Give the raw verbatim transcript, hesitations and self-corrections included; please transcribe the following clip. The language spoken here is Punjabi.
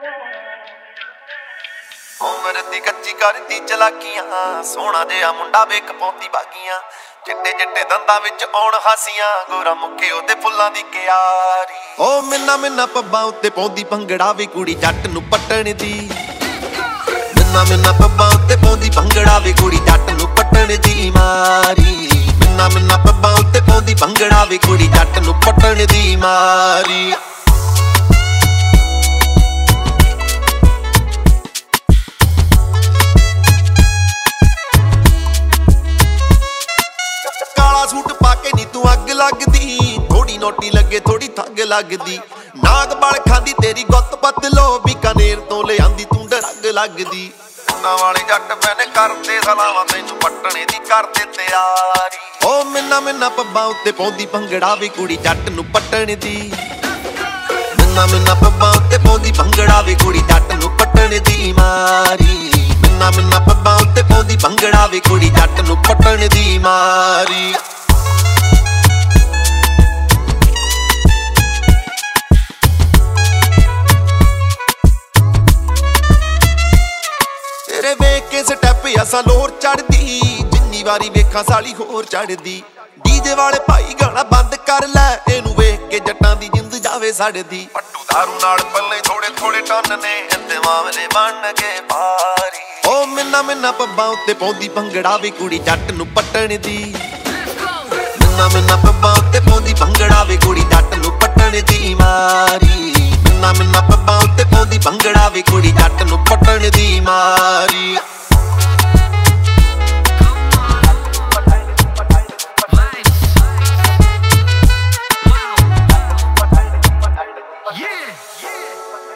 ਉਮਰ ਦੀ ਕੱਚੀ ਕਰਦੀ ਚਲਾਕੀਆਂ, ਸੋਹਣਾ ਜਿਹਾ ਮੁੰਡਾ ਵੇਖ ਪਾਉਂਦੀ ਬਾਗੀਆਂ, ਚਿੱਟੇ ਚਿੱਟੇ ਦੰਦਾਂ ਵਿੱਚ ਆਉਣ ਹਾਸੀਆਂ, ਗੋਰਾ ਮੁੱਖੇ ਉਹਦੇ ਫੁੱਲਾਂ ਦੀ ਕਿਆਰੀ। ਓ ਮਿੰਨਾ ਮਿੰਨਾ ਪੱਬਾਂ ਉੱਤੇ ਪਾਉਂਦੀ ਭੰਗੜਾ ਵੇ ਕੁੜੀ ਜੱਟ ਨੂੰ ਪੱਟਣ ਦੀ। ਮਿੰਨਾ ਮਿੰਨਾ ਪੱਬਾਂ ਉੱਤੇ ਪਾਉਂਦੀ ਭੰਗੜਾ ਵੇ ਕੁੜੀ ਜੱਟ ਨੂੰ ਪੱਟਣ ਦੀ ਮਾਰੀ। ਮਿੰਨਾ ਮਿੰਨਾ ਪੱਬਾਂ ਉੱਤੇ ਪਾਉਂਦੀ ਭੰਗੜਾ ਵੇ ਕੁੜੀ ਜੱਟ ਨੂੰ ਪੱਟਣ ਦੀ ਮਾਰੀ। ਸੂਟ ਪਾ ਕੇ ਨੀ ਤੂੰ ਅੱਗ ਲੱਗਦੀ, ਥੋੜੀ ਨੋਟੀ ਲੱਗੇ ਥੋੜੀ ਥੱਗ ਲੱਗਦੀ, ਨਾਗ ਬਲ ਖਾਂਦੀ ਤੇਰੀ ਗੁੱਤ ਬਦਲੋ, ਬੀਕਾਨੇਰ ਤੋਂ ਲਿਆਂਦੀ ਤੂੰ ਡਰੱਗ ਲੱਗਦੀ। ਉਹਨਾਂ ਵਾਲੇ ਜੱਟ ਮੈਨੇ ਕਰਦੇ ਸਲਾਵਾਂ, ਤੈਨੂੰ ਪੱਟਣੇ ਦੀ ਕਰਦੇ ਤਿਆਰੀ। ਓ ਮਿੰਨਾ ਮਿੰਨਾ ਪੱਬਾਂ ਉੱਤੇ ਪਾਉਂਦੀ ਭੰਗੜਾ ਵੇ ਕੁੜੀ ਜੱਟ ਨੂੰ ਪੱਟਣ ਦੀ। ਮਿੰਨਾ ਮਿੰਨਾ ਪੱਬਾਂ ਉੱਤੇ ਪਾਉਂਦੀ ਭੰਗੜਾ ਵੇ ਕੁੜੀ ਜੱਟ ਨੂੰ ਪੱਟਣ ਦੀ ਮਾਰੀ। ਮਿੰਨਾ ਮਿੰਨਾ ਪੱਬਾਂ ਉੱਤੇ ਪਾਉਂਦੀ ਭੰਗੜਾ ਵੇ ਕੁੜੀ ਜੱਟ ਨੂੰ ਪੱਟਣ ਦੀ ਮਾਰੀ। ਤੇਰੇ ਵੇਖ ਕੇ ਸਟੈਪ ਅਸਾਂ ਲੋਰ ਚੜਦੀ, ਜਿੰਨੀ ਵਾਰੀ ਵੇਖਾਂ ਸਾਲੀ ਹੋਰ ਚੜਦੀ। ਡੀਜੇ ਵਾਲੇ ਭਾਈ ਗਾਣਾ ਬੰਦ ਕਰ ਲੈ, ਇਹਨੂੰ ਵੇਖ ਕੇ ਜੱਟਾਂ ਦੀ ਜਿੰਦ ਜਾਵੇ ਸੜਦੀ। ਪੱਟੂ ਦਾਰੂ ਨਾਲ ਪੱਲੇ ਥੋੜੇ ਥੋੜੇ ਟੰਨ ਨੇ, ਇੰਦੇ ਮਾਮਲੇ ਬਣ ਕੇ ਭਾਰੀ। ਓ ਮਿੰਨਾ ਮਿੰਨਾ ਪੱਬਾਂ ਉੱਤੇ ਪਾਉਂਦੀ ਭੰਗੜਾ ਵੇ ਕੁੜੀ ਜੱਟ ਨੂੰ ਪੱਟਣ ਦੀ। ਮਿੰਨਾ ਮਿੰਨਾ ਪੱਬਾਂ ਉੱਤੇ ਪਾਉਂਦੀ ਭੰਗੜਾ ਵੇ ਕੁੜੀ ਜੱਟ ਨੂੰ ਪੱਟਣ ਦੀ ਮਾਰੀ। ਮਿੰਨਾ ਮਿੰਨਾ ਪੱਬਾਂ ਉੱਤੇ ਪਾਉਂਦੀ ਭੰਗੜਾ ਵੇ ਕੁੜੀ ਜੱਟ ਨੂੰ ਪੱਟਣ ਦੀ ਮਾਰੀ। Yeah, yeah.